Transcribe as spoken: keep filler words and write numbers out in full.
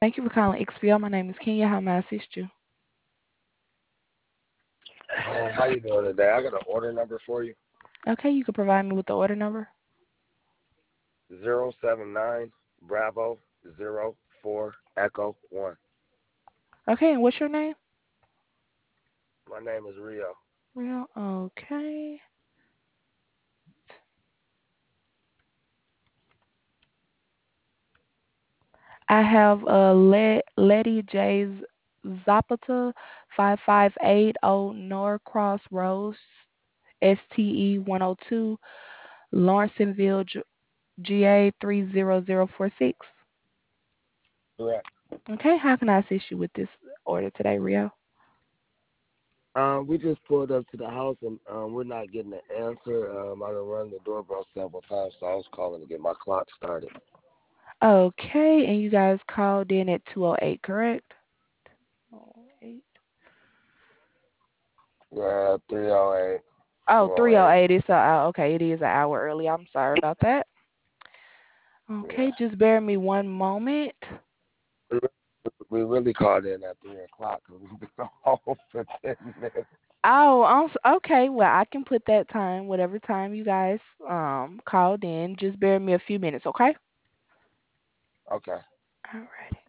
Thank you for calling X P L. My name is Kenya. How may I assist you? Hey, how you doing today? I got an order number for you. Okay, you can provide me with the order number. Zero seven nine Bravo zero four Echo one. Okay, and what's your name? My name is Rio. Real. Okay. I have uh Le- Letty J. Zapata, five five eight zero Norcross Road, S T E one oh two, Lawrenceville, G- GA three zero zero four six. Correct. Okay, how can I assist you with this order today, Rio? Um, we just pulled up to the house and um, we're not getting an answer. Um, I've run the doorbell several times, so I was calling to get my clock started. Okay, and you guys called in at two oh eight, correct? Oh, eight. Yeah, three oh eight, Oh, two oh three oh eight. eight. It's a, uh, okay, it is an hour early. I'm sorry about that. Yeah. Okay, just bear me one moment. We we really called in at three o'clock because we've been home for ten minutes. Oh, I'm s- okay. Well, I can put that time, whatever time you guys um called in. Just bear me a few minutes, okay? Okay. Alrighty.